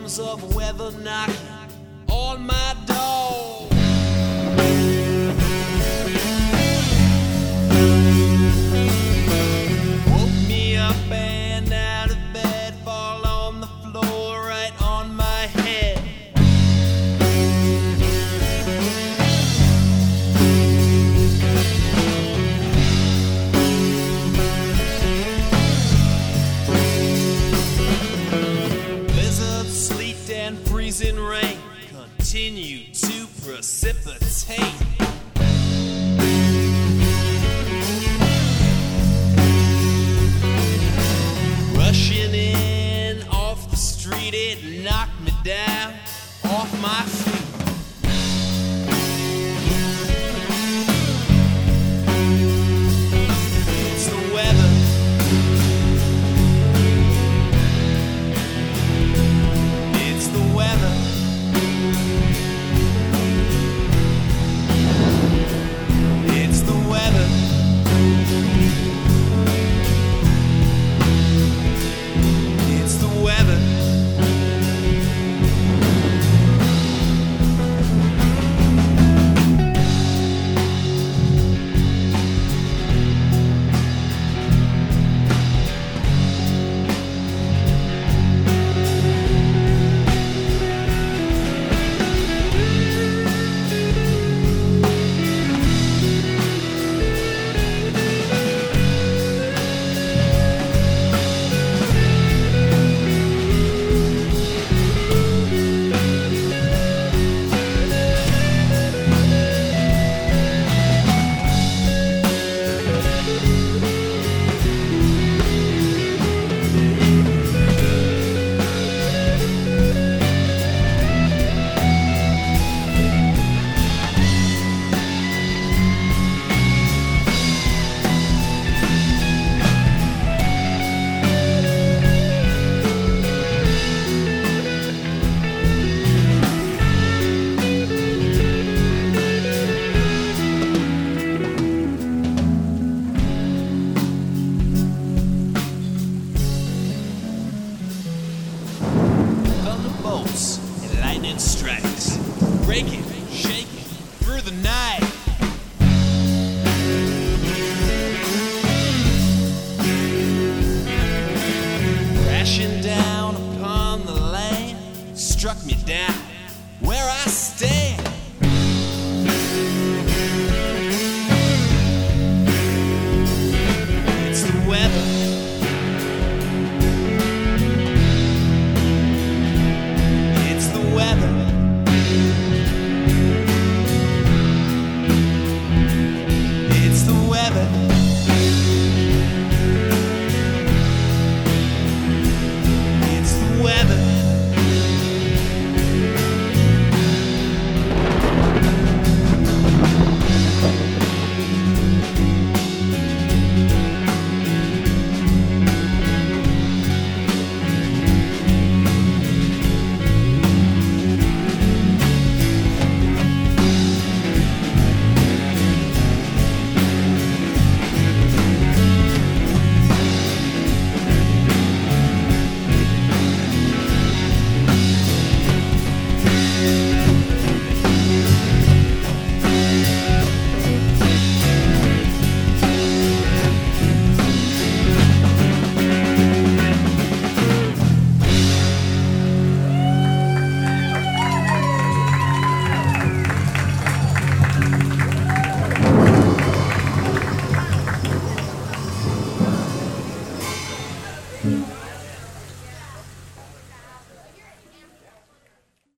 storms of weather knocking on my door. Woke me up and out of bed, fall on the floor right on my head. Blizzard, sleet, and freezing rain continue to precipitate. Rushing in off the street, it knocked me down off my feet. It's the weather. It's the weather. It's the weather. It's the weather. Thunderbolts and lightning strikes, breaking, shaking through the night. Crashing down upon the land, struck me down